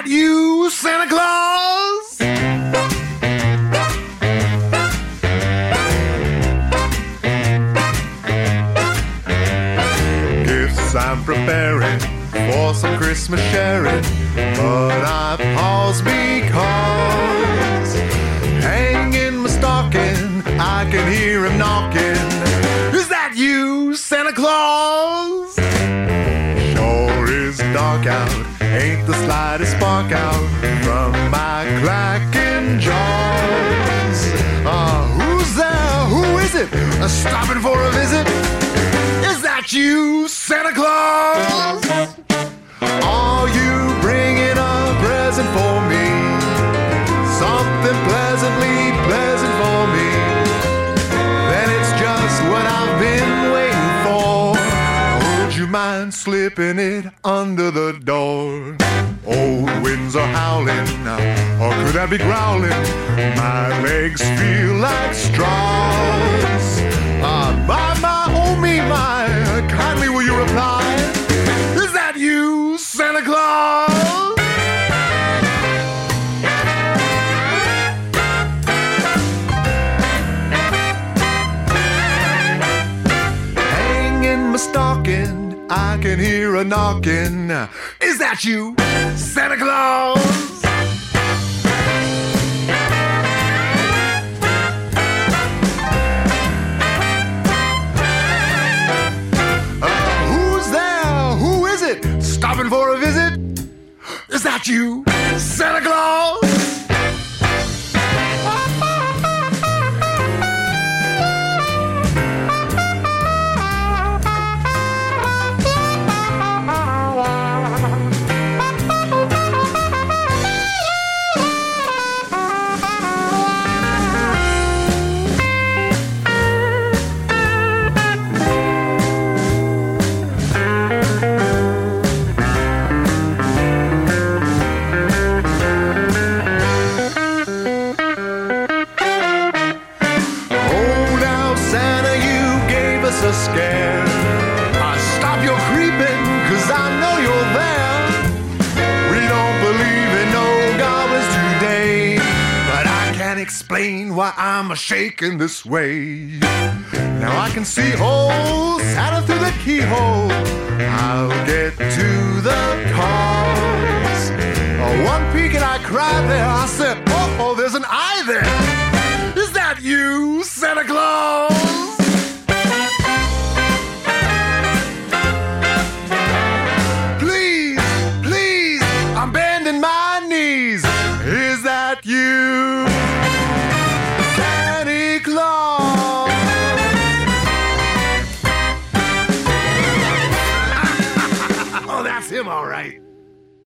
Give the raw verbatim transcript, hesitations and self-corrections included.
that you, Santa Claus? Gifts I'm preparing for some Christmas sharing, but I pause because hanging my stocking, I can hear him knocking. Is that you, Santa Claus? Sure is dark out, ain't the slightest spark out from my clacking jaws. Uh, who's there? Who is it? Uh, stopping for a visit? Is that you, Santa Claus? Are you bringing a present for me? Something pleasantly pleasant for me? Then it's just what I've been waiting for. Would you mind slipping it under the door? Old winds are howling, or could I be growling? My legs feel like straws. Ah, my, my, oh me, my, kindly will you reply? Is that you, Santa Claus? Hanging my stocking, I can hear a knocking. Is that you, Santa Claus? Stopping for a visit? Is that you, Santa Claus? A scare. Uh, stop your creeping, cause I know you're there. We don't believe in no goblins today, but I can't explain why I'm a shaking this way. Now I can see old Santa through the keyhole. I'll get to the cars. Oh, one peek and I cried there. I said, oh, oh, there's an eye there. Is that you, Santa Claus? I'm bending my knees. Is that you, Santa Claus? Oh, that's him, all right.